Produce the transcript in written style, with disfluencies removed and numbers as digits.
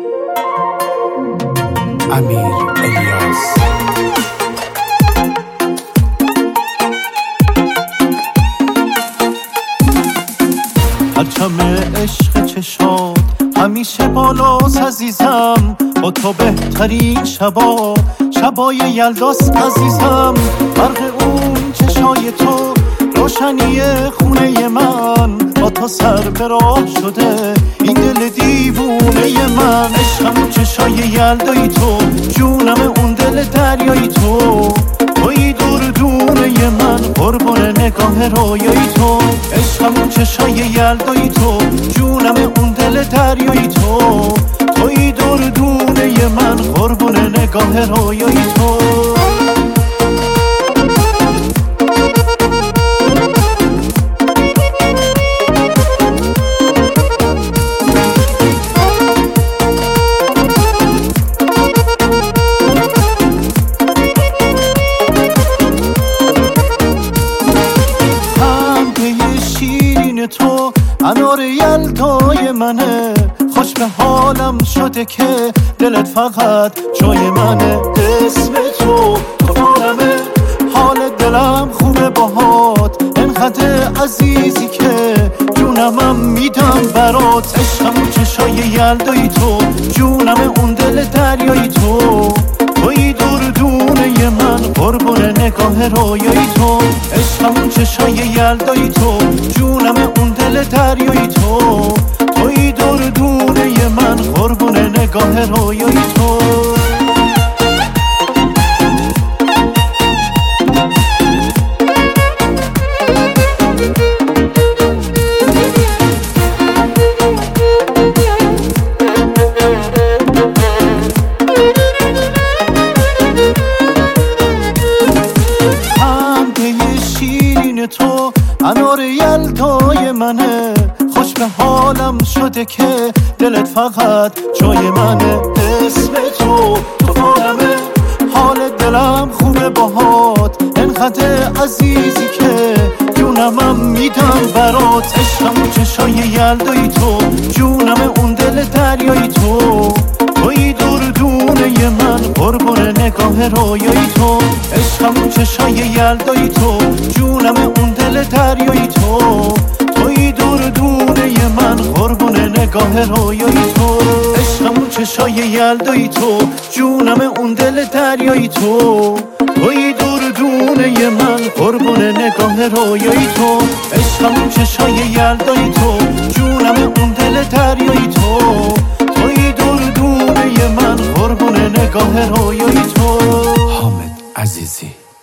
امیر الیاس. پرچم عشق چشات همیشه بالاست عزیزم، با تو بهترین شبای یلداست عزیزم. برق اون چشای تو روشنی خونه من، با تو سر به راه شده این دل دیوونه من. عشقم چشای یلدای تو، جونم اون دل دریای تو، توی دونه من قربون نگاه رویای تو. عشقم چشای یلدای تو، جونم اون دل دریای تو، توی دونه من قربون نگاه رویای تو. تو انار یلدای منه، خوش به حالم شده که دلت فقط جای منه. اسم تو کارمه، حال دلم خوبه باهات، انقدر عزیزی که جونمم میدم برات. عشقم چشای یلدای تو، جونم اون دل دریای تو، توی دونه من قربون نگاه رویای تو. عشقم چشای یلدای تو، جونم اون دل دریای تو، توی دونه من قربون نگاه رویای تو. تو انار یلدای منه، خوش به حالم شده که دلت فقط جای منه. اسم تو کارمه، حال دلم خوبه باهات، انقدر عزیزی که جونمم میدم برات. عشقم چشای یلدای تو، جونم اون دل دریای تو، توی دونه من قربون نگاه رویای تو. عشقم چشای یلدای تو، جونم اون دل دریای تو، توی دونه من قربون نگاه رویای تو. عشقم چشای یلدای تو، جونم اون دل دریای تو، توی دونه من قربون نگاه رویای تو. عشقم چشای یلدای تو، جونم اون دل دریای تو، توی دونه من قربون نگاه رویای تو. حامد عزیزی.